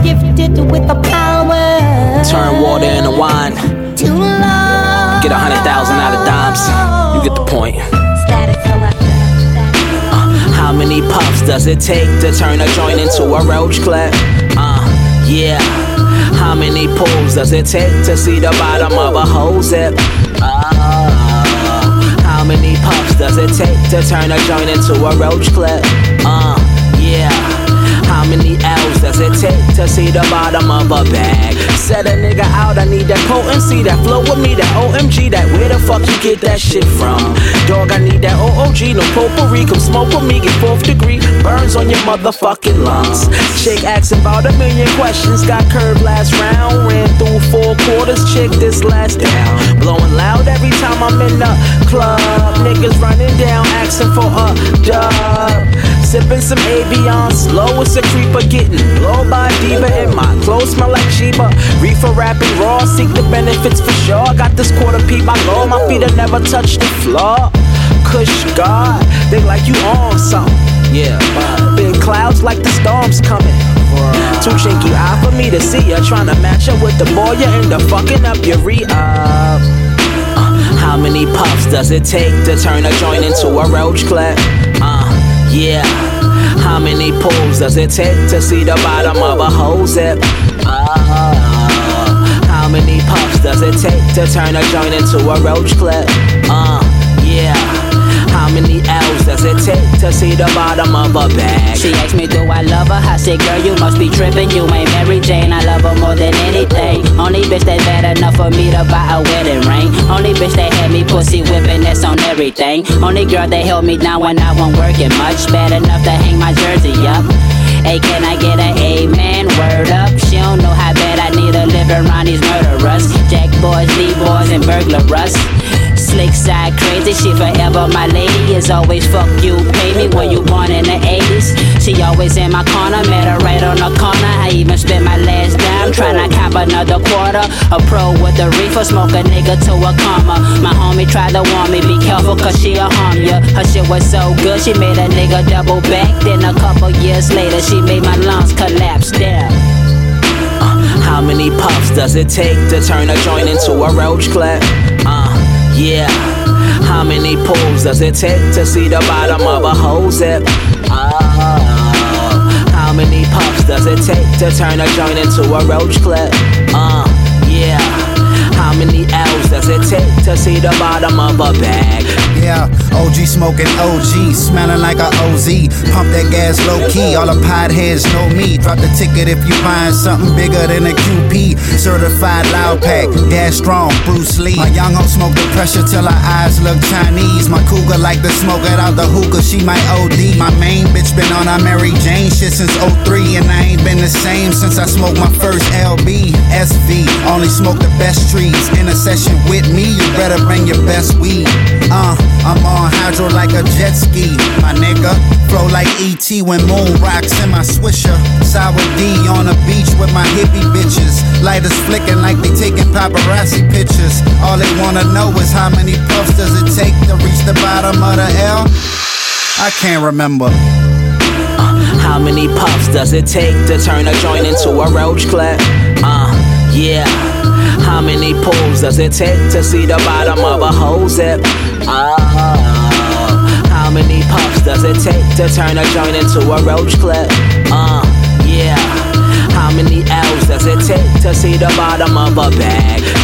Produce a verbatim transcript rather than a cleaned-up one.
gifted with the power. Turn water into wine. Too long. Get a hundred thousand out of dimes. You get the point. Static selector. Uh, how many puffs does it take to turn a joint into a roach clip? Uh, yeah. How many pulls does it take to see the bottom of a whole zip? Uh, how many puffs does it take to turn a joint into a roach clip? Uh, yeah. How many L's does it take to see the bottom of a bag? Set a nigga out, I need that potency, that flow with me, that O M G, that where the fuck you get that shit from? Dog, I need that O O G, no potpourri, come smoke with me, get fourth degree, burns on your motherfucking lungs. Chick asking about a million questions, got curved last round, ran through four quarters, chick this last down. Blowing loud every time I'm in the club, niggas running down, asking for a dub. Sipping some Avion, slow as a creeper, getting blown by a diva, and my clothes smell like Sheba. Reefer rapping raw, seek the benefits for sure. I got this quarter P by law, my feet have never touched the floor. Kush God, they like you on something. Yeah, uh, big clouds like the storm's coming. Too chinky eye for me to see ya, trying to match up with the boy, you end up fucking up your re-up. Uh, how many puffs does it take to turn a joint into a roach clip? Uh, Yeah, how many pulls does it take to see the bottom of a whole zip? Uh, how many puffs does it take to turn a joint into a roach clip? Uh, yeah, how many L's does it take to see the bottom of a bag? She asked me, do I love her? I said, girl, you must be tripping. You ain't Mary Jane. I love her more than anything. Only bitch that bad enough for me to buy a wedding ring. Only bitch that had me pussy whipping, that's on everything. Only girl that held me down when I wasn't working much. Bad enough to hang my jersey up. Hey, can I get an amen? Word up. She don't know how bad I need to live around these murderers. Jack boys, Lee boys, and burglars. Slick side crazy, she forever my lady. Is always fuck you, pay me when you born in the eighties. She always in my corner, met her right on the corner. I even spent my last dime trying to cop another quarter. A pro with a reefer, smoke a nigga to a coma. My homie tried to warn me, be careful cause she'll harm ya. Her shit was so good, she made a nigga double back. Then a couple years later, she made my lungs collapse down. Uh, how many puffs does it take to turn a joint into a roach clip? Uh, Yeah, how many pulls does it take to see the bottom of a whole zip? Uh, how many puffs does it take to turn a joint into a roach clip? Uh, yeah, how many L's does it take to see the bottom of a bag? Yeah, O G smoking O G, smelling like a O Z. Pump that gas low key, all the potheads know me. Drop the ticket if you find something bigger than a Q P. Certified loud pack, gas strong, Bruce Lee. My young hoe smoke the pressure till her eyes look Chinese. My cougar like to smoke it out the hookah, she might O D. My main bitch been on her Mary Jane shit since oh three, and I ain't been the same since I smoked my first L B. S V, only smoke the best trees. In a session with me, you better bring your best weed. Uh, I'm on hydro like a jet ski, my nigga. Flow like E T when moon rocks in my swisher. Sour D on the beach with my hippie bitches. Lighters flicking like they taking paparazzi pictures. All they wanna know is how many puffs does it take to reach the bottom of the L? I can't remember. Uh, how many puffs does it take to turn a joint into a roach clip? Uh, yeah. How many pulls does it take to see the bottom of a whole zip? Uh, how many puffs does it take to turn a joint into a roach clip? Uh, yeah. How many L's does it take to see the bottom of a bag?